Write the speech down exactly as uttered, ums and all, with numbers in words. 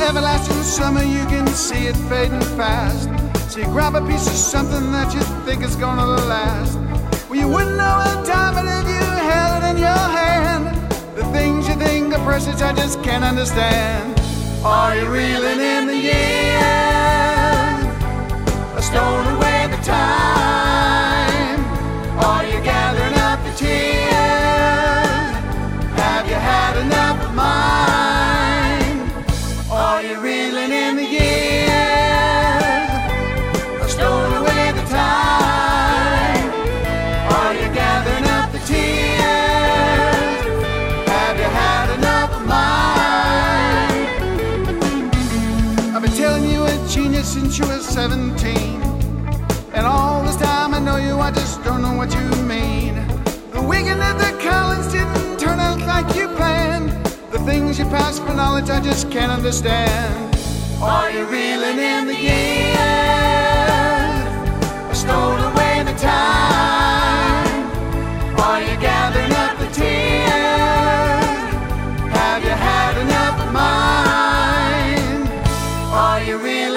everlasting summer, you can see it fading fast. So you grab a piece of something that you think is gonna last. Well, you wouldn't know the time, but if you held it in your hand, the things you think are precious, I just can't understand. Are you reeling in the years, or stowing away the time? Are you gathering up the tears? Have you had enough of mine? Are you reeling in the years, or stowing away the time? Are you gathering up the tears? Have you had enough of mine? I've been telling you a genius since you were seventeen, and all this time I know you, I just don't know what you mean. The weekend at the Collins didn't turn out like you planned. The things you pass for knowledge, I just can't understand. Are you reeling in the years, or stowing away the time? Are you gathering up the tears? Have you had enough of mine? Are you reeling